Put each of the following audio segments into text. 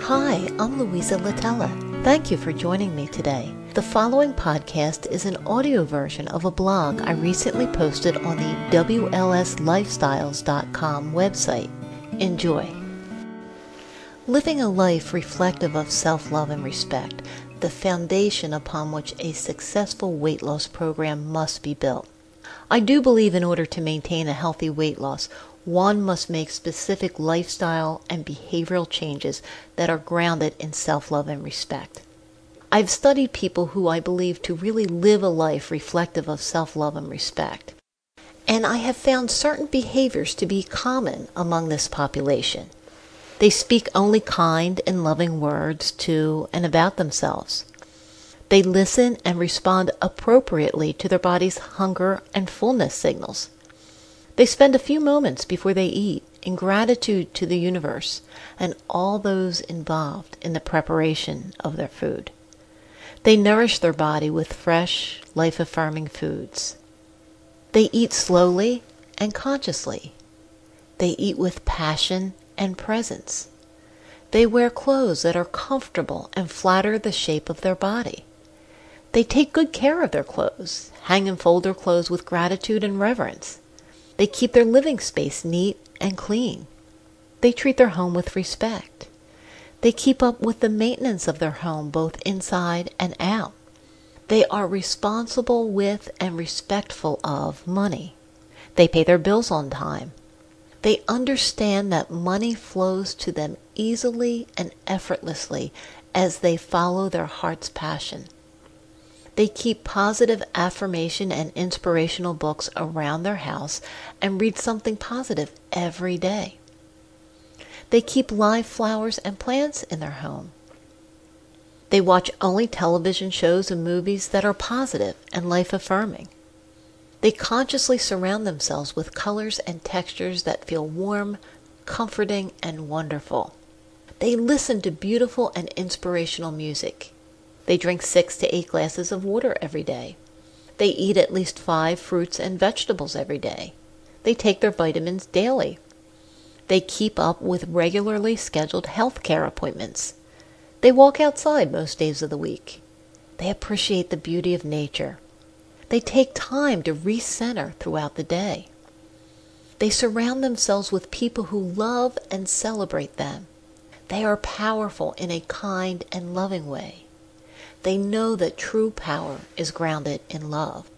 Hi, I'm Louisa Latella. Thank you for joining me today. The following podcast is an audio version of a blog I recently posted on the WLSLifestyles.com website. Enjoy. Living a life reflective of self-love and respect, the foundation upon which a successful weight loss program must be built. I do believe in order to maintain a healthy weight loss, one must make specific lifestyle and behavioral changes that are grounded in self-love and respect. I've studied people who I believe to really live a life reflective of self-love and respect. And I have found certain behaviors to be common among this population. They speak only kind and loving words to and about themselves. They listen and respond appropriately to their body's hunger and fullness signals. They spend a few moments before they eat in gratitude to the universe and all those involved in the preparation of their food. They nourish their body with fresh, life-affirming foods. They eat slowly and consciously. They eat with passion and presence. They wear clothes that are comfortable and flatter the shape of their body. They take good care of their clothes, hang and fold their clothes with gratitude and reverence. They keep their living space neat and clean. They treat their home with respect. They keep up with the maintenance of their home both inside and out. They are responsible with and respectful of money. They pay their bills on time. They understand that money flows to them easily and effortlessly as they follow their heart's passion. They keep positive affirmation and inspirational books around their house and read something positive every day. They keep live flowers and plants in their home. They watch only television shows and movies that are positive and life-affirming. They consciously surround themselves with colors and textures that feel warm, comforting, and wonderful. They listen to beautiful and inspirational music. They drink 6 to 8 glasses of water every day. They eat at least 5 fruits and vegetables every day. They take their vitamins daily. They keep up with regularly scheduled health care appointments. They walk outside most days of the week. They appreciate the beauty of nature. They take time to recenter throughout the day. They surround themselves with people who love and celebrate them. They are powerful in a kind and loving way. They know that true power is grounded in love.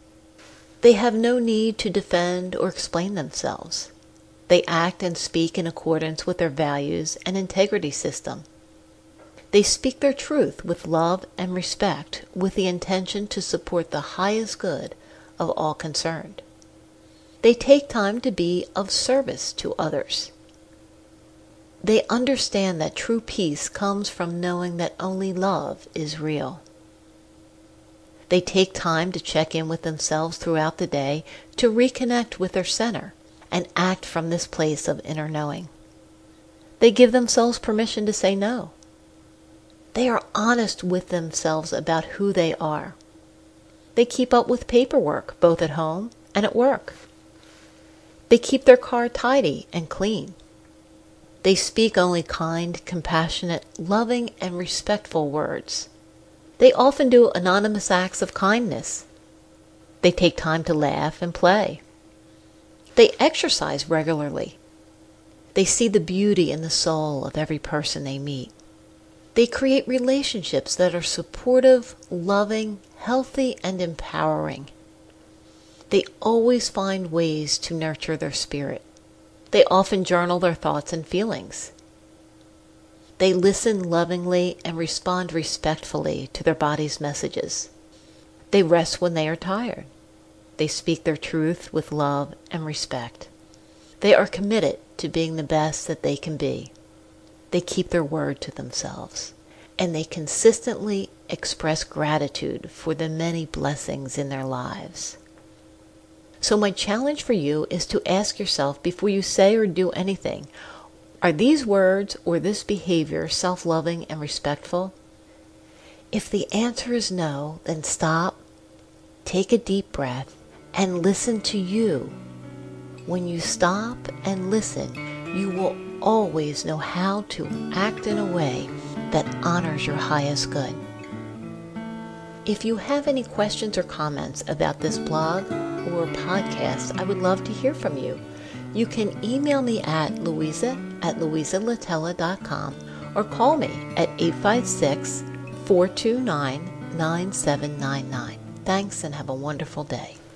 They have no need to defend or explain themselves. They act and speak in accordance with their values and integrity system. They speak their truth with love and respect with the intention to support the highest good of all concerned. They take time to be of service to others. They understand that true peace comes from knowing that only love is real. They take time to check in with themselves throughout the day to reconnect with their center and act from this place of inner knowing. They give themselves permission to say no. They are honest with themselves about who they are. They keep up with paperwork both at home and at work. They keep their car tidy and clean. They speak only kind, compassionate, loving, and respectful words. They often do anonymous acts of kindness. They take time to laugh and play. They exercise regularly. They see the beauty in the soul of every person they meet. They create relationships that are supportive, loving, healthy, and empowering. They always find ways to nurture their spirit. They often journal their thoughts and feelings. They listen lovingly and respond respectfully to their body's messages. They rest when they are tired. They speak their truth with love and respect. They are committed to being the best that they can be. They keep their word to themselves. And they consistently express gratitude for the many blessings in their lives. So my challenge for you is to ask yourself before you say or do anything, are these words or this behavior self-loving and respectful? If the answer is no, then stop, take a deep breath, and listen to you. When you stop and listen, you will always know how to act in a way that honors your highest good. If you have any questions or comments about this blog or podcast, I would love to hear from you. You can email me at louisa@louisalatella.com or call me at 856-429-9799. Thanks and have a wonderful day.